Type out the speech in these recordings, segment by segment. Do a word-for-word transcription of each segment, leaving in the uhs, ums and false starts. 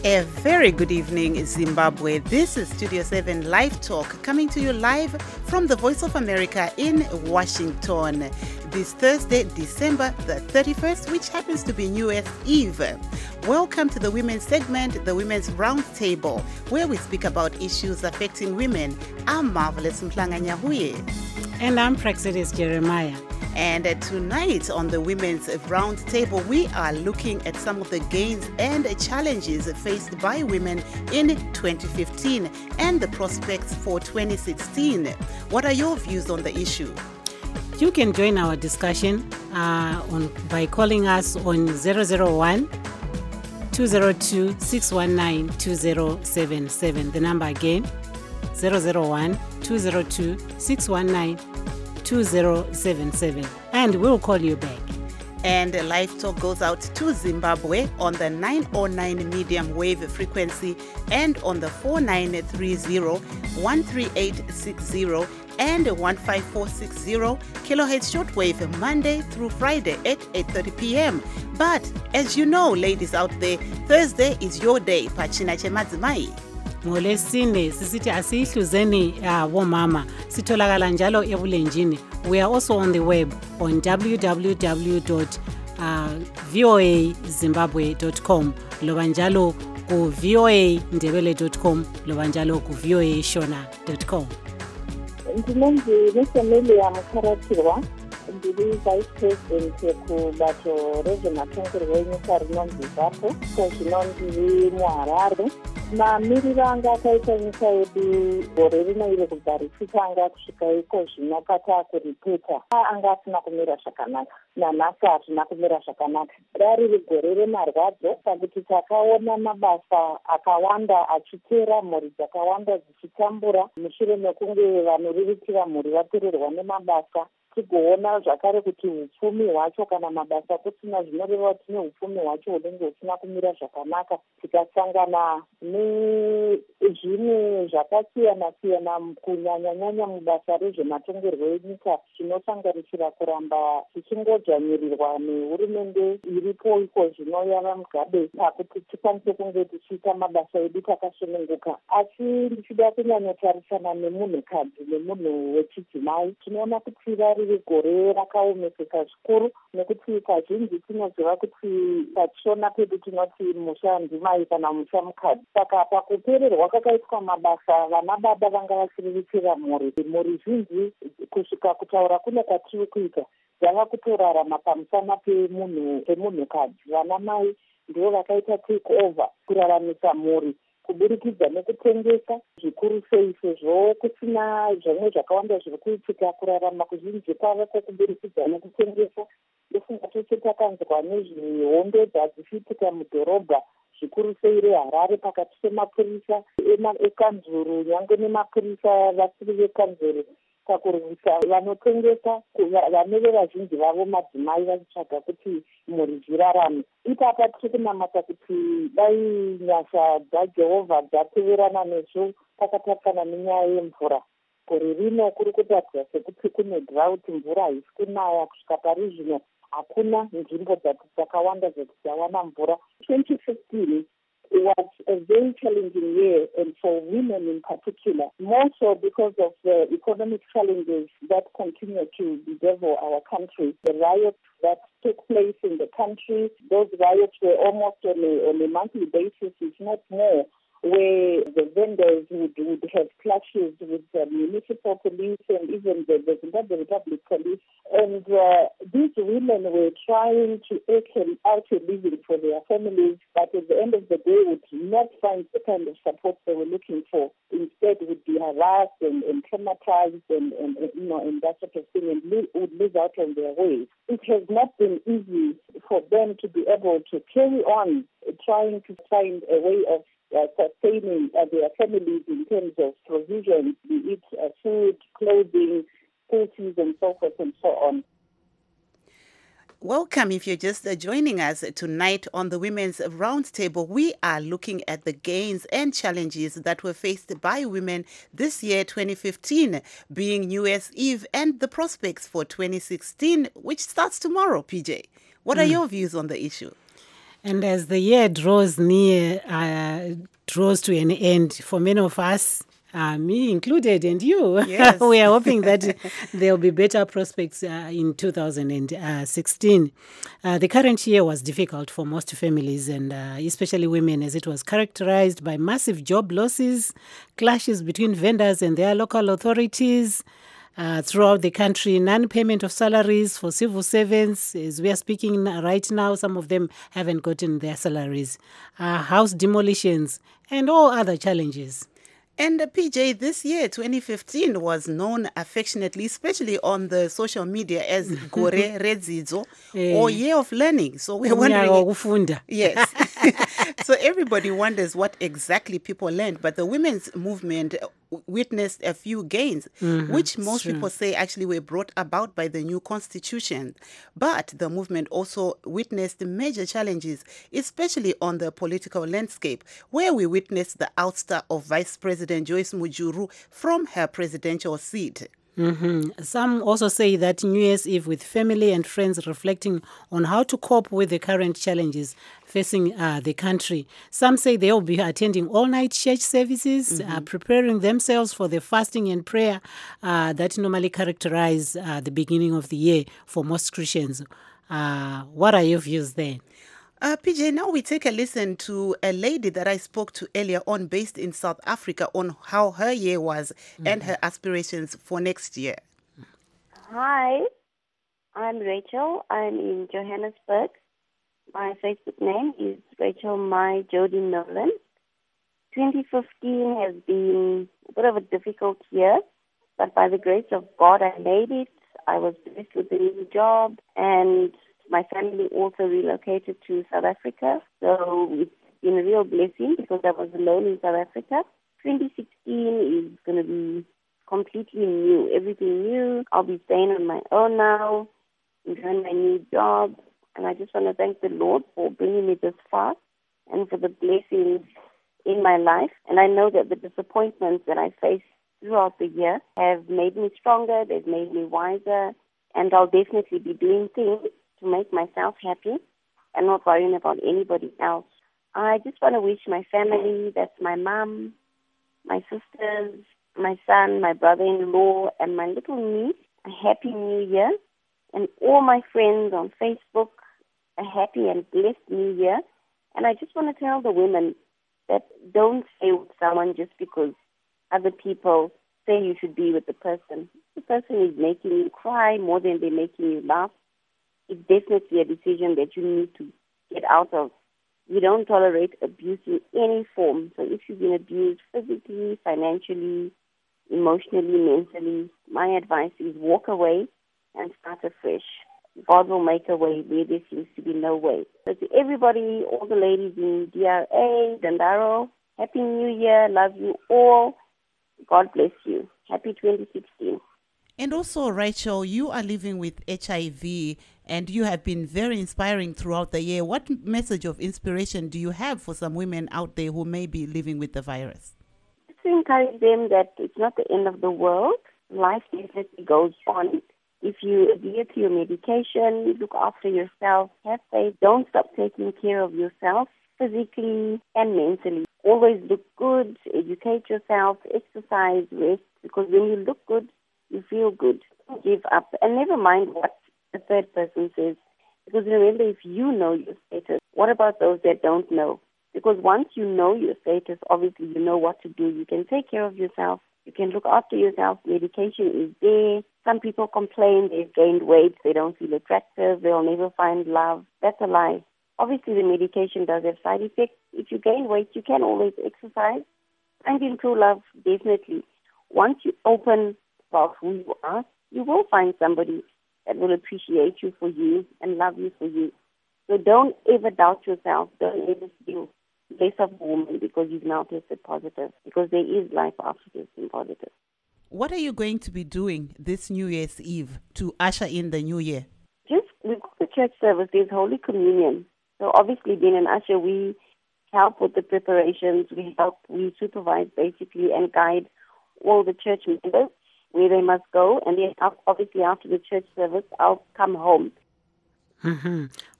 A very good evening, Zimbabwe. This is Studio seven Live Talk, coming to you live from the Voice of America in Washington. This Thursday, December the thirty-first, which happens to be New Year's Eve. Welcome to the Women's segment, the Women's Roundtable, where we speak about issues affecting women. I'm Marvelous Mhlanga Nyahuye. And I'm Praxidis Jeremiah. And uh, tonight on the Women's Roundtable, we are looking at some of the gains and challenges faced by women in twenty fifteen and the prospects for twenty sixteen. What are your views on the issue? You can join our discussion uh, on by calling us on zero zero one, two zero two, six one nine, two zero seven seven. The number again, zero zero one, two zero two, six one nine, two zero seven seven, and we'll call you back. And Live Talk goes out to Zimbabwe on the nine oh nine medium wave frequency and on the four nine three zero, one three eight six zero and one five four six zero kilohertz shortwave Monday through Friday at eight thirty p.m. But as you know, ladies out there, Thursday is your day. Pachina chemadzimai. ngolesine sisithi asiyihluzeni womama sitholakala njalo ebulenjini. We are also on the web on w w w dot voa zimbabwe dot com loba njalo ku voa ndebele dot com loba njalo ku voa shona dot com. Ndinonzi Nesemelia Mukaratirwa, ndiri vice president kubato rezvematongerwo enyika rinonzi ZAPO, kozvinonzi muHarare. Mamiriro anga akaita nyika yedu gore rino iri kubva richitanga kusvika iko zvino patakuripeta anga asina kumira zvakanaka, nanhasi hazvina kumira zvakanaka. Rari gore remarwadzo pakuti takaona mabasa akawanda achipera, mhuri dzakawanda dzichitambura mushure mekunge vanoriritira mhuri vapererwa nemabasa. Tigoona zvakare kuti upfumi hwacho kana mabasa kusina zvinoreva kuti neupfumi hwacho hunenge husina kumira zvakanaka. Tikasangana nezvimwe zvakasiyana siyana kunyanya-nyanya mubasa rezvematongerwo enyika, zvinosanganisira kuramba tichingodzvanyirirwa nehurumende iripo iko zvino yava Mugabe pakuti tikwanise kunge tichiita mabasa edu takasununguka. Asi ndichida kunyanyotarisana nemunhukadzi nemunhu wechidzimai, tinoona kuti vari gore rakaomeseka zvikuru, nekuti kazhinji tinoziva kuti patishona pedu tinoti musha ndimai kana musha mukadzi. Saka pakupererwa kwakaitwa mabasa, vana baba vanga vachiriritira mhuri. Mhuri zhinji kusvika kutaura kune kwatiri kuita dzava kutorarama pamusana pemunhu pemunhukadzi. Vana mai ndivo vakaita take over kuraramisa mhuri kuburikidza nekutengesa, zvikuru sei sezvo kusina zvimwe zvakawanda zviri kuitika. Kurarama kuzhinji kwava kuburikidza nekutengesa. Ndofunga tose takanzwa nezvehondo dzichiitika mudhorobha, zvikuru sei reHarare, pakati pemapurisa ekanzuru nyangwe nemapurisa vasiri vekanzuru pakurwisa vanotengesa, vanove vazhinji vavo madzimai vachitsvaga kuti mhuri dzirarame. Ipapa tiri kunamata kuti dai nyasha dzaJehovha dzateverana nezvo pakatarisana nenyaya yemvura. Gore rino kuri kutatidza sekuti kune drought, mvura haisi kunaya kusvika pari zvino. Hakuna nzvimbo dzakawanda dzawana mvura. twenty fifteen was a very challenging year, and for women in particular, more so because of the economic challenges that continue to bedevil our country. The riots that took place in the country, those riots were almost on a, on a monthly basis, if not more, where the vendors would, would have clashes with the municipal police and even the, the Zimbabwe Republic Police. And uh, these women were trying to eke out a living for their families, but at the end of the day would not find the kind of support they were looking for. Instead would be harassed and, and traumatized and, and, and, you know, and that sort of thing, and li- would lose out on their ways. It has not been easy for them to be able to carry on trying to find a way of Uh, sustaining uh, their families in terms of provisions, be it uh, food, clothing, school fees, and so forth and so on. Welcome. If you're just uh, joining us tonight on the Women's Roundtable, we are looking at the gains and challenges that were faced by women this year, twenty fifteen, being New Year's Eve, and the prospects for twenty sixteen, which starts tomorrow, P J. What are mm. your views on the issue? And as the year draws near, uh, draws to an end, for many of us, uh, me included, and you, Yes. we are hoping that there will be better prospects uh, in two thousand sixteen. Uh, the current year was difficult for most families, and uh, especially women, as it was characterized by massive job losses, clashes between vendors and their local authorities. Uh, throughout the country, non-payment of salaries for civil servants. As we are speaking right now, some of them haven't gotten their salaries. Uh, house demolitions and all other challenges. And uh, P J, this year, twenty fifteen, was known affectionately, especially on the social media, as Gore Redzidzo, or Year of Learning. So we're wondering... Yes. So everybody wonders what exactly people learned, but the women's movement witnessed a few gains, mm-hmm, which most true. people say actually were brought about by the new constitution. But the movement also witnessed major challenges, especially on the political landscape, where we witnessed the ouster of Vice President Joyce Mujuru from her presidential seat. Mm-hmm. Some also say that New Year's Eve with family and friends reflecting on how to cope with the current challenges facing uh, the country. Some say they will be attending all-night church services, mm-hmm. uh, preparing themselves for the fasting and prayer uh, that normally characterize uh, the beginning of the year for most Christians. Uh, what are your views there? Uh, P J, now we take a listen to a lady that I spoke to earlier on, based in South Africa, on how her year was, mm-hmm. and her aspirations for next year. Hi, I'm Rachel. I'm in Johannesburg. My Facebook name is Rachel Mai Jody Nolan. twenty fifteen has been a bit of a difficult year, but by the grace of God, I made it. I was blessed with a new job, and my family also relocated to South Africa, so it's been a real blessing because I was alone in South Africa. twenty sixteen is going to be completely new, everything new. I'll be staying on my own now, enjoying my new job, and I just want to thank the Lord for bringing me this far and for the blessings in my life. And I know that the disappointments that I faced throughout the year have made me stronger, they've made me wiser, and I'll definitely be doing things to make myself happy and not worrying about anybody else. I just want to wish my family, that's my mom, my sisters, my son, my brother-in-law, and my little niece, a happy new year. And all my friends on Facebook, a happy and blessed new year. And I just want to tell the women that don't stay with someone just because other people say you should be with the person. The person is making you cry more than they're making you laugh. It's definitely a decision that you need to get out of. We don't tolerate abuse in any form. So if you've been abused physically, financially, emotionally, mentally, my advice is walk away and start afresh. God will make a way where there seems to be no way. So to everybody, all the ladies in D R A, Dandaro, Happy New Year. Love you all. God bless you. Happy twenty sixteen. And also, Rachel, you are living with H I V and you have been very inspiring throughout the year. What message of inspiration do you have for some women out there who may be living with the virus? Just to encourage them that it's not the end of the world. Life definitely goes on. If you adhere to your medication, look after yourself, have faith, don't stop taking care of yourself physically and mentally. Always look good, educate yourself, exercise, rest, because when you look good, you feel good. Don't give up. And never mind what the third person says. Because remember, if you know your status, what about those that don't know? Because once you know your status, obviously you know what to do. You can take care of yourself. You can look after yourself. Medication is there. Some people complain they've gained weight. They don't feel attractive. They'll never find love. That's a lie. Obviously, the medication does have side effects. If you gain weight, you can always exercise. And in true love, definitely. Once you open about who you are, you will find somebody that will appreciate you for you and love you for you. So don't ever doubt yourself. Don't ever feel less of a woman because you've now tested positive, because there is life after testing positive. What are you going to be doing this New Year's Eve to usher in the new year? Just, we've got the church service, there's Holy Communion. So obviously being an usher, we help with the preparations, we help, we supervise basically and guide all the church members where they must go, and then obviously after the church service, I'll come home. Mm-hmm.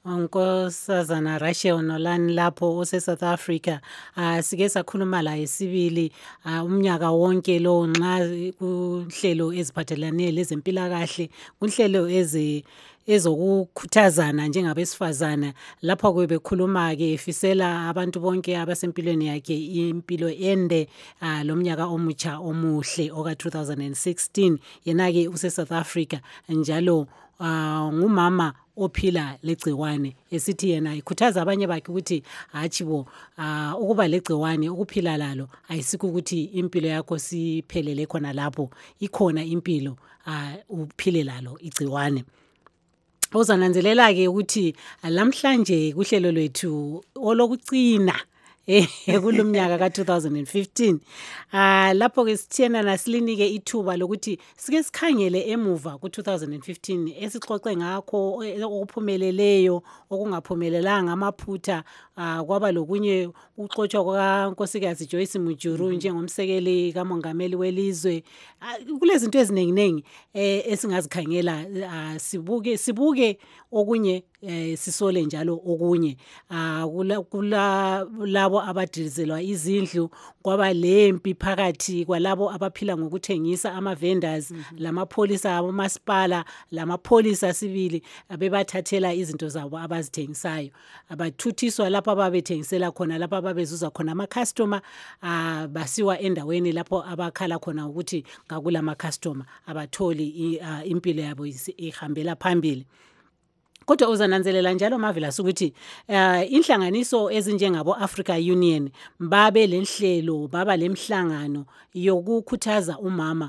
unkosazana Rachel Nolani lapho ose-South Africa. Uh, sike sakhuluma laye sibili uh, umnyaka wonke lo nxa kuhlelo eziphathelane lezempilakahle, kunhlelo eze ezokukhuthazana njengabesifazana. Lapho kube bekhuluma ke efisela abantu bonke abasempilweni yakhe impilo ende uh, lomnyaka omutsha omuhle oka two thousand sixteen. Yena ke use South Africa njalo uh, ngumama ophila legciwane, esithi yena ikhuthaza abanye bakhe ukuthi hatshi bo uh, ukuba legciwane ukuphila lalo ayisikho ukuthi impilo yakho siphelele khona lapho, ikhona impilo uh, uphile lalo igciwane. Uzananzelela ke ukuthi lamhlanje kuhlelo lwethu olokucina eh kulomnyaka ka two thousand fifteen ah lapho ke sithena nasilinike ithuba lokuthi sike sikhangele emuva ku two thousand fifteen esixoxe ngakho okuphumeleleyo okungaphumelelanga, amaphutha ah kwaba lokunye uxoxwa kwaNkosikazi Joyce Mujuru njengomsekeli kamongameli welizwe. Kulezinto eziningi ningi eh esingazikhangela, sibuke sibuke okunye eh sisole njalo okunye ah kula labo abadizelwa izindlu, kwaba lempi phakathi kwalabo abaphila ngokuthengisa ama vendors mm -hmm. lamapholisa abamasipala lamapholisa sibili abebathathela izinto zabo abazithengisayo, abathuthiswa lapha ababethengisela khona, lapha ababezuza khona ama customer ah basiwa endaweni lapho abakhala khona ukuthi ngakula ama customer abatholi uh, impilo yabo ihambela phambili. Kodwa uzananzelela njalo Marvelous ukuthi uh, inhlanganiso ezinjengabo Africa Union babe lenhlelo, baba lemhlangano yokukhuthaza umama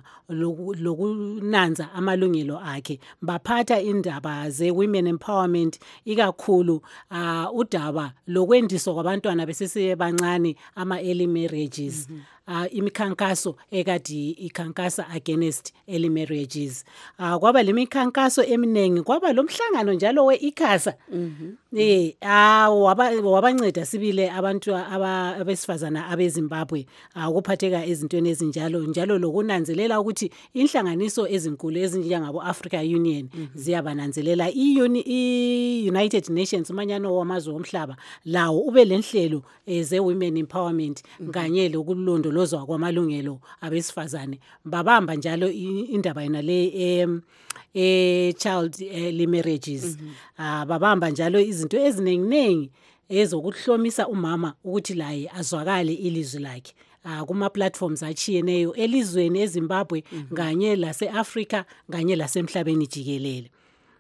lokunanza amalungelo akhe, baphatha indaba ze women empowerment, ikakhulu uh, udaba lokwendiswa kwabantwana besesebancane ama early marriages. Mm -hmm. Uh, imikhankaso ekadi ikhankasa against early marriages. Uh, kwaba lemikhankaso eminengi, kwaba lomhlangano njalo we-ICASA. Mhm. Eh ah waba wabanceda sibile abantu abesifazana abeZimbabwe ukuphatheka ezintweni ezinjalo, njalo lokunanzelela ukuthi inhlanganiso ezinkulu ezinjengabo Africa Union mm -hmm. ziyabananzelela. I-United Nations umanyano wamazwe omhlaba lawo ube lenhlelo ze women empowerment mm -hmm. kanye lokulondolozwa kwamalungelo abesifazane, babamba njalo indaba yena le em eh child early marriages. Mm -hmm. Ah babamba njalo izinto ezinenginengi ezokuhlomisa umama ukuthi laye azwakale ilizwi lakhe ah kuma platforms achiyeneyo elizweni eZimbabwe mm -hmm. kanye lase Africa kanye lasemhlabeni jikelele.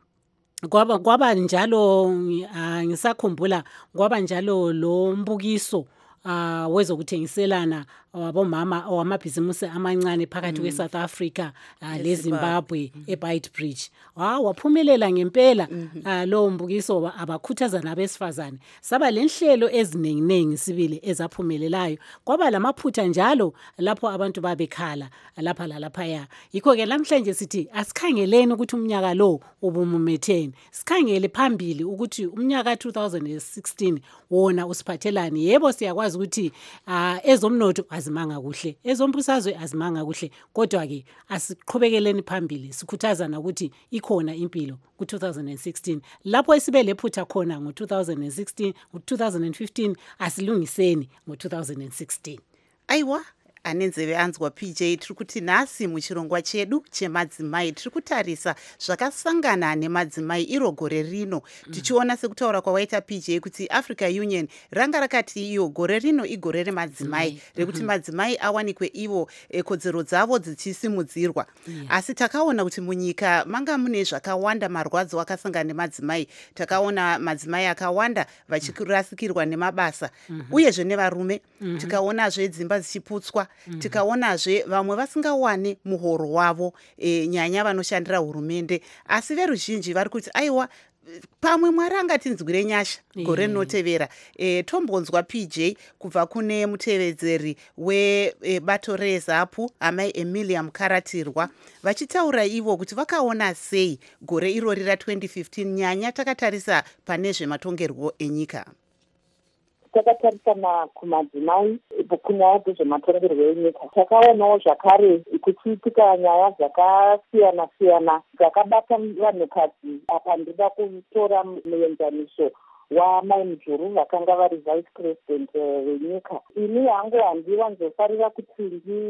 Kwaba kwaba njalo uh, ngisakhumbula kwaba njalo lo mbukiso uh, wezokuthengiselana wabomama owamabhizimusi amancane phakathi kwe mm. South Africa uh, yes, leZimbabwe mm -hmm. eBeitbridge. Ah waphumelela ngempela mm -hmm. uh, lo mbukiso abakhuthaza nabesifazane. Saba lenhlelo ezinenginengi sibili ezaphumelelayo. Kwaba lamaphutha njalo lapho abantu babekhala lapha lalapha ya. Yikho ke namhlanje sithi asikhangeleni ukuthi umnyaka lo ubumumetheni. Sikhangele phambili ukuthi umnyaka two thousand sixteen wona usiphathelani. Yebo siyakwazi ukuthi uh, ezomnotho azimanga kuhle, ezombusazwe azimanga kuhle, kodwa ke asiqhubekele phambili sikhuthazana ukuthi ikhona impilo ku two thousand sixteen. Lapho esibe lephutha khona ngo two thousand sixteen, ngo two thousand fifteen asilungiseni ngo two thousand sixteen. Aiwa anenzeve anzwa P J, tiri kuti nhasi muchirongwa chedu chemadzimai tiri kutarisa zvakasangana nemadzimai iro gore rino mm. tichiona sekutaura kwawaita P J kuti Africa Union ranga rakati iyo gore rino igore remadzimai mm. rekuti mm -hmm. madzimai awanikwe ivo kodzero dzavo dzichisimudzirwa. Yeah. Asi takaona kuti munyika manga mune zvakawanda marwadzo akasangana nemadzimai. Takaona madzimai akawanda vachirasikirwa nemabasa mm -hmm. uyezve nevarume mm -hmm. tikaonazve dzimba dzichiputswa. Mm. Tikaonazve vamwe vasingawani muhoro wavo e, nyanya vanoshandira hurumende, asi veruzhinji vari kuti aiwa pamwe Mwari angatinzwire nyasha gore rinotevera. E, tombonzwa P J kubva kune mutevedzeri webato e, reZAPU amai Emilia Mukaratirwa vachitaura ivo kuti vakaona sei gore irori ra twenty fifteen nyanya takatarisa pane zvematongerwo enyika. takatarisana kumadzimai kunyaya dzezvematongerwo enyika, takaonawo zvakare kuchiitika nyaya dzakasiyana siyana dzakabata vanhukadzi. Apa ndida kutora muenzaniso wamai Mujuru vakanga vari vice president venyika. Ini hangu handiwanzofarira kuti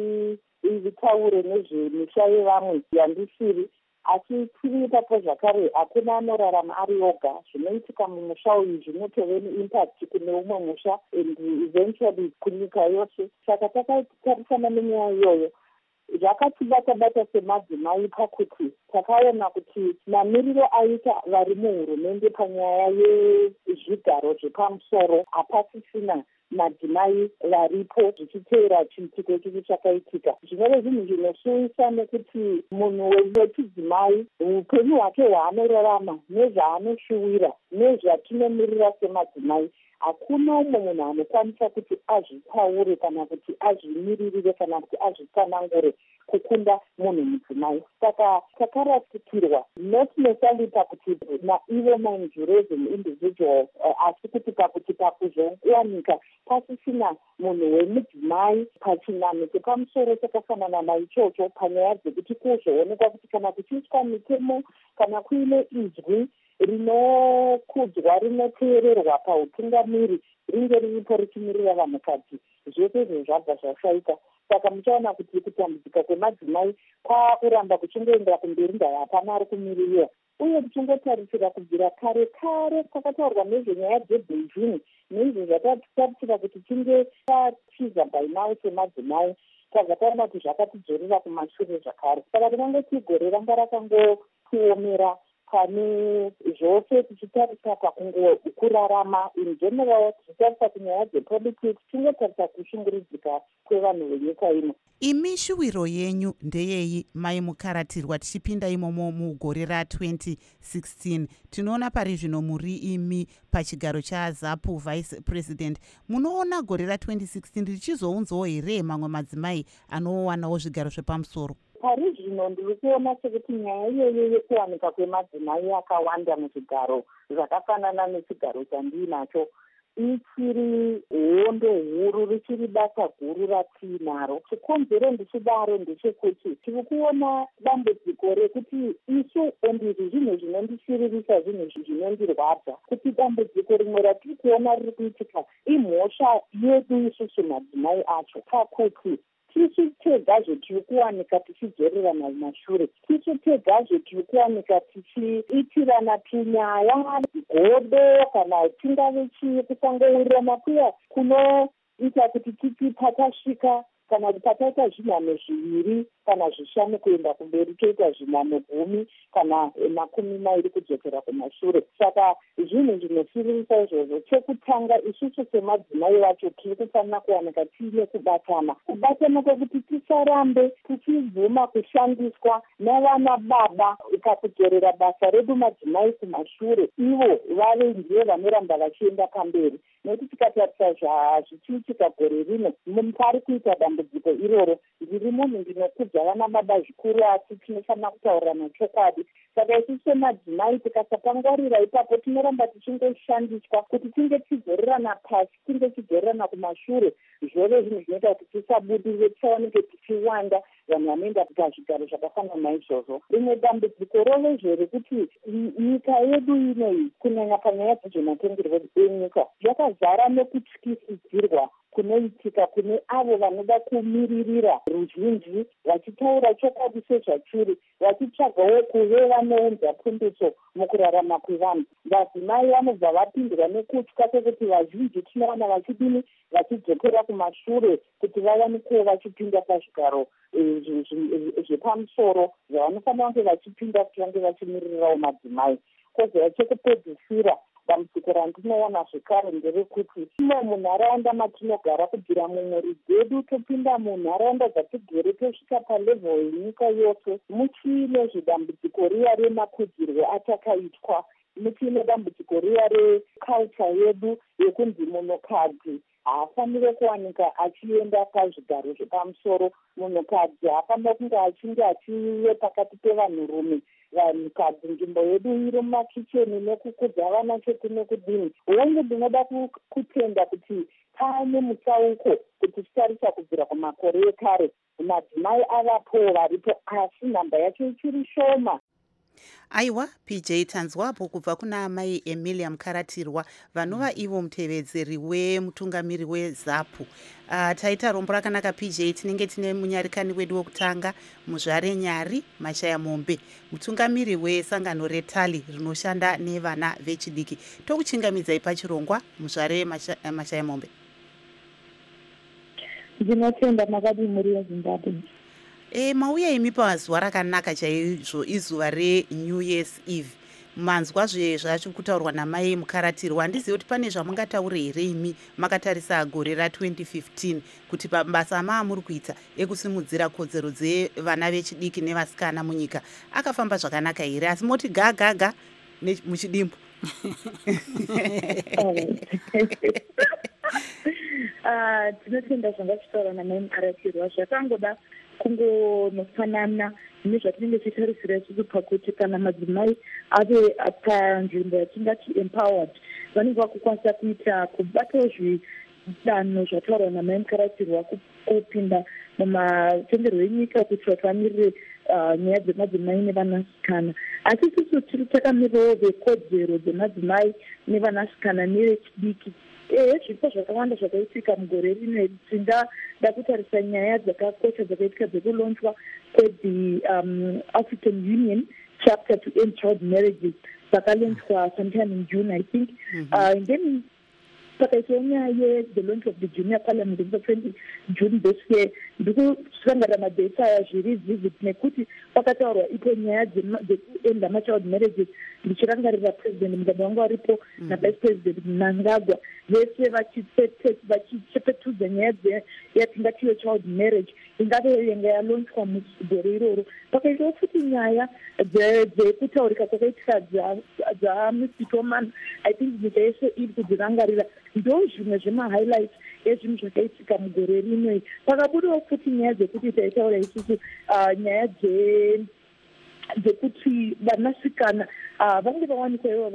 nditaure nezvemisha yevamwe yandisiri, asi tiri ipapo zvakare hakuna anorarama ari oga. Zvinoitika mumusha uyu zvinotove neimpact kune umwe musha and eventually kunyika yose. Saka takatarisana nenyaya iyoyo, zvakatibata-bata semadzimai pakuti takaona kuti mamiriro aita vari muhurumende panyaya yezvigaro zvepamusoro hapasisina madzimai varipo zvichiteera chiitiko chiri chakaitika. Zvinove zvinhu zvinosuvisa nekuti munhu wechidzimai upenyu hwake hwaanorarama nezvaanoshuwira nezvatinomirira semadzimai, hakuna umwe munhu anokwanisa kuti azvitaure kana kuti azvimiririre kana kuti azvitsanangure kukunda munhu mudzimai. Saka takarasikirwa not necessarily pakuti naivo Mujuru as an individual, asi kuti pakuti pakuzowanika pasisina munhu wemudzimai pachinano chepamusoro chakafanana naichocho panyaya dzekuti kuzoonekwa kuti kana kuchiiswa mitemo kana kuine izwi rinokudzwa rinoteererwa pautungamiri ringe riripo richimirira vanhukadzi, zvese izvo zvabva zvashaika. Saka muchaona kuti kutambudzika kwemadzimai kwakuramba kuchingoendera kumberi ndaya hapana ari kumirira. Uye tichingotarisira kubvira kare kare kwakataurwa nezvenyaya dzeBeijing neizvo zvatatarisira kuti tinge tachiza by now semadzimai, tabva taona kuti zvakatidzorera kumashure zvakare. Saka tinenge tigore ranga rakangotiomera pane zvose tichitarisa pakungokurarama in general, tichitarisa kunyaya dzepolitics, tingotarisa kushungurudzika kwevanhu venyika ino. Imi shuwiro yenyu ndeyei mai Mukaratirwa? Tichipinda imomo mugore ra-twenty sixteen tinoona pari zvino muri imi pachigaro chaZAPU vice president. Munoona gore ra-twenty sixteen richizounzawo here mamwe madzimai anowanawo zvigaro zvepamusoro? Pari zvino ndiri kuona sekuti nyaya iyoyo yekuwanika kwemadzimai akawanda muzvigaro zvakafanana nechigaro chandiinacho ichiri hondo huru, richiri basa guru ratiinaro. Chikonzero ndichidaro ndechekuti tiri kuona dambudziko rekuti isu ondiri zvinhu zvinondishiririsa, zvinhu zvinondirwadza, kuti dambudziko rimwe ratiri kuona riri kuitika imhosva yedu isusu madzimai acho, pakuti tisu tegazve tiri kuwanika tichidzorerana mumashure, tisu tegazve tiri kuwanika tichiitirana tunyaya godo kana tingave chii, kusangowirirana kuya kunoita kuti titi patasvika kana kuti pataita zvinhano zviviri kana zvishanu kuenda kumberi toita zvinhano gumi kana makumi mairi kudzokera kumashure. Saka zvinhu zvinoshiririsa izvozvo. Chekutanga isusu semadzimai vacho tiri kufanira kuwanika tiine kubatana kubatana kwekuti tisarambe tichibvuma kushandiswa navana baba pakudzorera basa redu madzimai kumashure, ivo vave ndivo vanoramba vachienda pamberi. Nekuti tikatarisa zvichiitika gore rino pari kuita dambudziko iroro, ndiri munhu ndinokudza vana baba zvikuru, asi tinofanira kutaurirana chokwadi. Saka isusu semadzimai tikasapangwarira ipapo tinoramba tichingoshandiswa kuti tinge tichizorerana pasi, tinge tichizorerana kumashure. Zvove zvinhu zvinoita kuti tisabudirire, tisaoneke tichiwanda vanhu vanoenda pazvigaro zvakafanana naizvozvo. Rimwe dambudziko rovezve rekuti nyika yedu inei kunyanya panyaya dzezvematongerwo enyika yakazara nekutyisidzirwa kunoitika kune avo vanoda kumiririra ruzhinji, vachitaura chokwadi sezvachiri, vachitsvagawo kuve vanounza pundutso mukurarama kwevanhu. Vadzimai vanobva vapindwa nekutya kwekuti vazhinji tinoona vachidini, vachidzokera kumashure kuti vawanikewo vachipinda pazvigaro zvepamusoro zvavanofanira kunge vachipinda kuti vange vachimiririrawo madzimai. Kozova chekupedzisira, dambudziko randinoona zvekare nderekuti imo munharaunda matinogara, kubvira mumhuri dzedu topinda munharaunda dzatigere tosvika palevhel yenyika yose, muchiine zvidambudziko riya remakudzirwo atakaitwa, muchiine dambudziko riya reculture yedu yekunzi munhukadzi haafanire kuwanika achienda pazvigaro zvepamusoro. Munhukadzi haafanire kunge achinge achive pakati pevanhurume. vanhukadzi nzvimbo yedu iri mumakicheni nekukudza vana chete nekudini. Hongu ndinoda kutenda kuti pane mutsauko kuti titarisa kubvira kumakore ekare madzimai avapo varipo, asi nhamba yacho ichiri shoma. Aiwa, P J tanzwapo kubva kuna amai Emilia Mukaratirwa vanova ivo mutevedzeri wemutungamiri weZAPU. Uh, taita rombo rakanaka P J. Tinenge tine munyarikani wedu wokutanga Muzvare Nyari Mashaya Mombe, mutungamiri wesangano reTALI rinoshanda nevana vechidiki. Tokuchingamidzai pachirongwa Muzvare Mashaya, Mashaya Mombe. Ndinotenda makadii muri weZimbabwe. E, mauya imi pazuva rakanaka chaizvo, izuva reNew Year's Eve. Manzwa zvezvacho kutaurwa namai Mukaratirwa. Handizivi kuti pane zvamungataure here imi makatarisa gore ra twenty fifteen kuti mabasa maamuri kuita ekusimudzira kodzero dzevana vechidiki nevasikana munyika akafamba zvakanaka here, asi moti gagaga muchidimbu? Tinotenda zvanga chitaura namai Mukaratirwa zvakangoda kungonofanana nezvatinenge tichitarisira isusu pakuti kana madzimai ave panzvimbo yatingati empowered vanenge vakukwanisa kuita kubatawo zvidanho zvataurwa namai Mukaratirwa kupinda mumatenderwo enyika kuti vatungamirire nyaya dzemadzimai nevanasikana. Asi isusu tiri takamirirawo vekodzero dzemadzimai nevanasikana nevechidiki. Eh, zvipo zvakawanda zvakaitika mugore rino. Tinda ndakutarisa nyaya dzakakosha dzakaitika dzekulonchwa kwethe um, African Union chapter to end child marriages dzakalonchwa sometime in June, I think. Mm-hmm. Uh, and then pakaitwa nyaya the launch of the junior parliament on the twentieth June this year. Ndikusangana madata aya zviri vivid nekuti pakataurwa ipo nyaya dzekuenda machild marriages. Ndichirangarira president Mugabe wangu aripo na vice president Mnangagwa vese vachipetudza nyaya yatingati child marriage ingave yanga yalonchwa mugore iroro. Pakaitwa futi nyaya dzekutaurika kwakaitika dzaMusitoman. I think nyika yese iri kudzirangarira. Ndo zvimwe zvemahighlights ezvinhu zvakaitika mugore rino. Pakabudawo futi nyaya dzekuti taitaura isusu nyaya dze dzekuti vanasikana vange vawanikwa ivo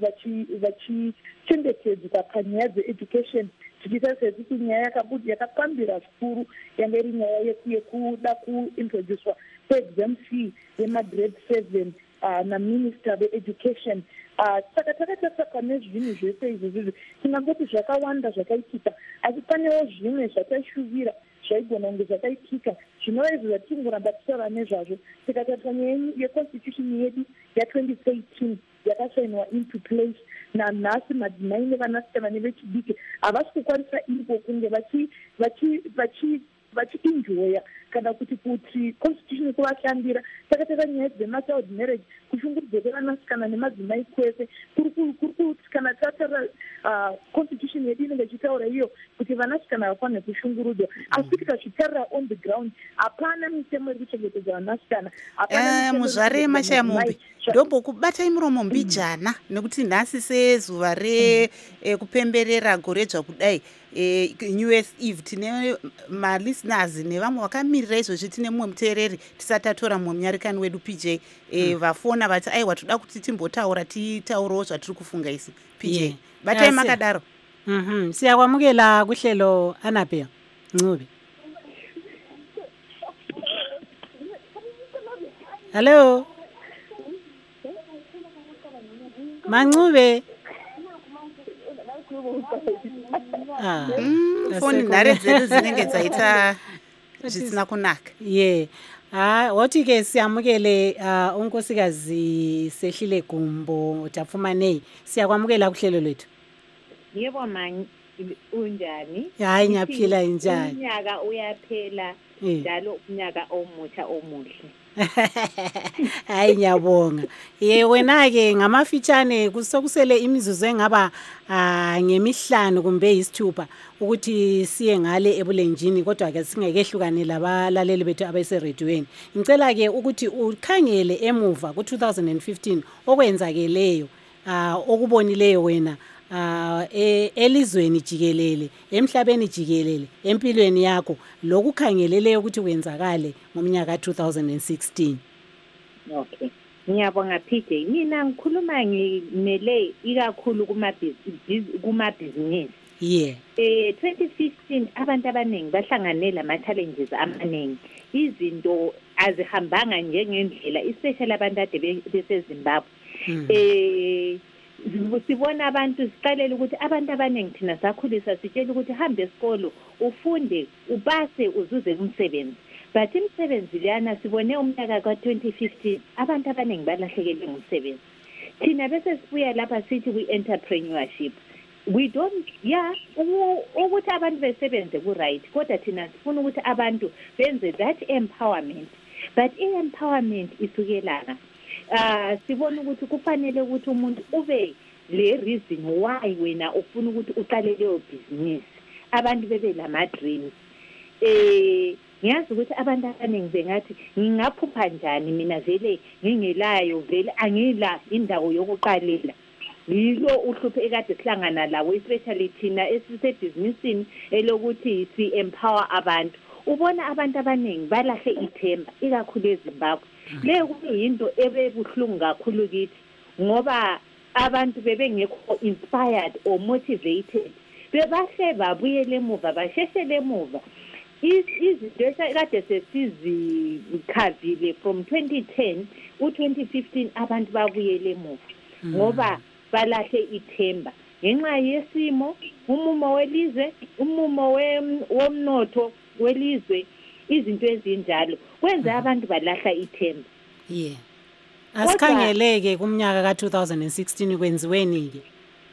vachichengetedzwa panyaya dzeeducation. Tichitarisa isusu nyaya yakabudi yakapambira zvikuru yanga iri nyaya yekuda kuintroducwa kweexam fee yemagrade seven naminister veeducation. Saka takatarisa pane zvinhu zvese izvozvizvi tingangoti zvakawanda zvakaitika, asi panewo zvimwe zvataishuvira zvaigona kunge zvakaitika zvinova izvo zvatingoramba tichitaura nezvazvo. Tikatarisa nyaya yeconstitution yedu ya twenty eighteen yakasainwa into place nanhasi madzimai nevanasikana nevechidiki havasi kukwanisa iripo kunge vachienjoya kana kuti kuti constitution kuvashandira. Takateka nyaya dzemachild marriage kushungurudzo kwevanasikana nemadzimai kwese kuri kuti kana tatarira constitution yedu inenge ichitaura iyo kuti vanasikana vafanire kushungurudzwa, asi tikazvitarira on the ground hapana mitemo iri kuchengetedza vanasikana. Muzvare Mashaya Mombe, ndombo kubatai muromo mbijana nekuti nhasi sezuva rekupemberera gore dzakudai New Year's Eve tine malisteners nevamwe vakamirira izvozvi. Tine mumwe muteereri tisati tatora mumwe munyarikani wedu P J vafona vati aiwa toda kuti timbotaura titaurawo zvatiri kufunga isu. P J batai makadaro. Mhm, siyakwamukela kuhlelo Annabel Ncube. Hello Mancube. Ah, mm, foni nhare dzedu dzinenge dzaita zvisina kunaka. Yeah. Ah, woti ke siyamukele uh, unkosikazi Sehlile Gumbo Tapfumanei. Siyakwamukela kuhlelo lwethu. Yebo manje unjani? Hayi ngiyaphila njani? Unyaka uyaphela njalo unyaka omutsha omuhle. Hayi ngiyabonga. Ye wena ke ngamafitshane kusokusele imizuzu engaba ngemihlanu kumbe isithupha ukuthi siye ngale ebulenjini, kodwa ke singekehlukane labalaleli bethu abayise radioweni. Ngicela ke ukuthi ukhangele emuva ku two thousand fifteen okwenzakeleyo okubonileyo wena uh elizweni jikelele, emhlabeni jikelele, empilweni yakho lokukhangeleleyo ukuthi kwenzakale ngomnyaka two thousand sixteen. Okay. Ngiyabonga P J. Mina ngikhuluma ngimele ikakhulu kumabhizinisi. Yeah. Eh twenty fifteen abantu abaningi bahlanganele ama challenges amaningi. Izinto azihambanga njengendlela especially abantu ade beseZimbabwe. Eh sibona abantu siqalela ukuthi abantu abaningi thina sakhulisa sitshela ukuthi hambe esikolo ufunde upase uzuze umsebenzi. But imisebenzi leyana sibone umnyaka ka twenty fifteen abantu abaningi balahlekelwe ngumsebenzi. Thina bese sibuya lapha sithi we entrepreneurship. We don't yeah ukuthi abantu besebenze ku right kodwa thina sifuna ukuthi abantu benze that empowerment. But i-empowerment isukelana. Ah sibona ukuthi kufanele ukuthi umuntu ube le reason why wena ufuna ukuthi uqale leyo business. Abantu bebe lama dreams. Eh ngiyazi ukuthi abantu abaningi bengathi ngingaphupha njani mina vele ngingelayo vele angila indawo yokuqalela. Yilo uhluphe ekade sihlangana lawo especially thina esisebhizinisini elokuthi si empower abantu. Ubona abantu abaningi balahle ithemba ikakhulu eZimbabwe. Le kuyinto ebebuhlungu kakhulu kithi ngoba abantu bebengekho inspired or motivated. Bebahle babuyele emuva basheshele emuva. Izinto ekade sesizikhavile from twenty ten u twenty fifteen abantu babuyele emuva ngoba balahle ithemba ngenxa yesimo umumo welizwe umumo womnotho welizwe izinto ezinjalo kwenza abantu balahla ithemba. Yeah. Asikhangeleke kumnyaka ka two thousand sixteen kwenziweni ke.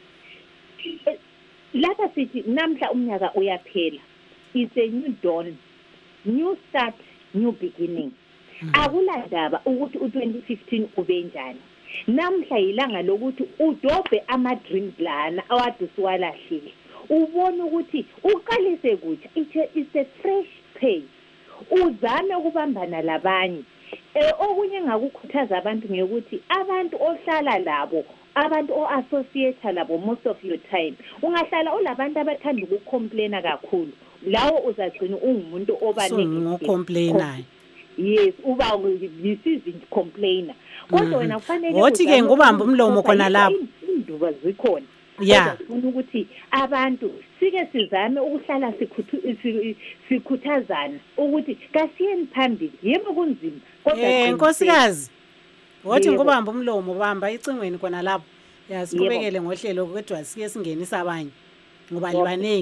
Lapha sithi namhla umnyaka uyaphela. It's a new dawn, new start, new beginning. Akulandaba ukuthi u twenty fifteen ubenjani. Namhla ilanga lokuthi udobhe ama dreams lana awadusiwalahlile. Ubone ukuthi uqalise kutsha it's a fresh page. Uzame ukubambana labanye. Eh okunye ngakukhuthaza abantu ngekuthi abantu ohlala labo abantu o-associate labo most of your time ungahlala ulabantu abathanda ukucomplaina kakhulu lawo uzagcina ungumuntu oba negative complainer. Yes uba yisizi complainer kodwa wena kufanele wathi ke ngubamba umlomo khona lapho induba zikhona. Yeah. Ufuna ukuthi abantu sike sizame ukuhlala sikhuthazana ukuthi kasiyeni phambili yebo kunzima kodwa eh nkosikazi wathi ngubamba umlomo bamba icingweni khona lapho yasiqhubekele ngohlelo kodwa sike singenisa abanye ngoba libanengi.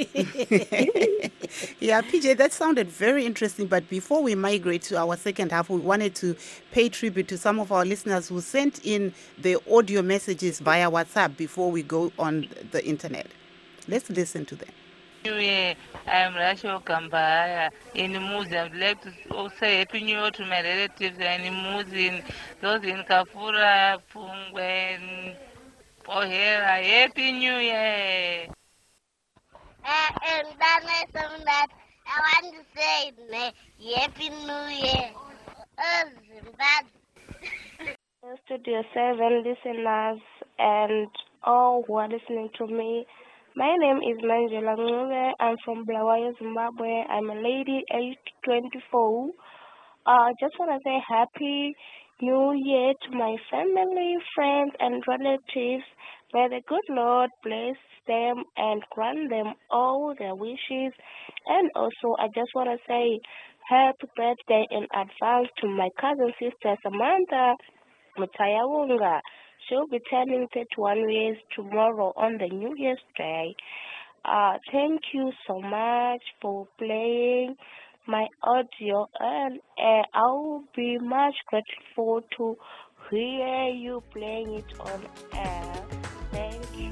Yeah, P J, that sounded very interesting. But before we migrate to our second half, we wanted to pay tribute to some of our listeners who sent in their audio messages via WhatsApp before we go on the internet. Let's listen to them. New Year, I'm Rachel Kambaya in Muzi. I'd like to say Happy New Year to my relatives and in Muzi, those in Kafura, Pungwen, Pohera. Happy New Year. And that is something that I want to say, Happy New Year. Oh, Zimbabwe. Studio seven listeners and all who are listening to me. My name is Manjela Ngube. I'm from Bulawayo, Zimbabwe. I'm a lady, age twenty-four. I uh, just want to say Happy New Year to my family, friends, and relatives. May the good Lord bless them and grant them all their wishes. And also, I just want to say happy birthday in advance to my cousin sister Samantha Mutayawunga. She'll be turning thirty-one years tomorrow on the New Year's Day. Uh, thank you so much for playing my audio, and uh, I will be much grateful to hear you playing it on air. Thank you.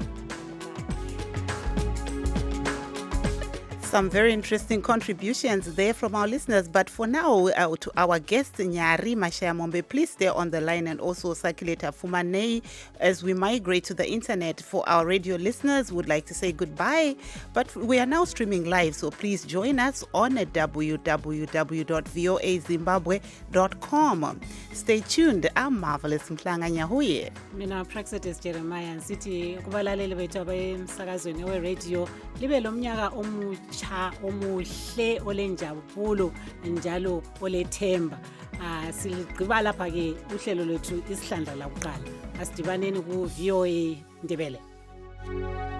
Some very interesting contributions there from our listeners. But for now, uh, to our guest, Nyari Mashayamombe, please stay on the line and also circulate Fumanei as we migrate to the internet. For our radio listeners, would like to say goodbye. But we are now streaming live, so please join us on w w w dot v o a zimbabwe dot com. Stay tuned. I'm Marvelous Mhlanga Nyahuye. Mina Praxedes Jeremiah nsithi kubalaleli bethu abemsakazweni we radio libe lomnyaka omutsha cha omuhle olenjabulo njalo olethemba. Ah siligqiba lapha ke uhlelo lwethu isihlandla la kuqala. Asidibaneni ku V O A Ndebele.